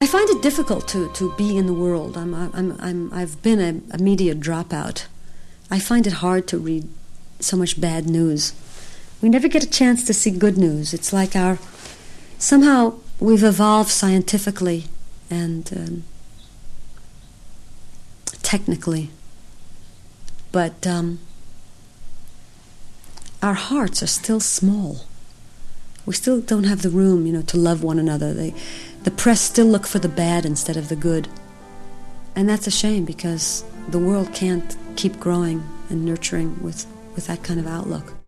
find it difficult to be in the world. I've been a media dropout. I find it hard to read so much bad news. We never get a chance to see good news. It's like somehow we've evolved scientifically and technically, but our hearts are still small. We still don't have the room, to love one another. The press still look for the bad instead of the good. And that's a shame, because the world can't keep growing and nurturing with that kind of outlook.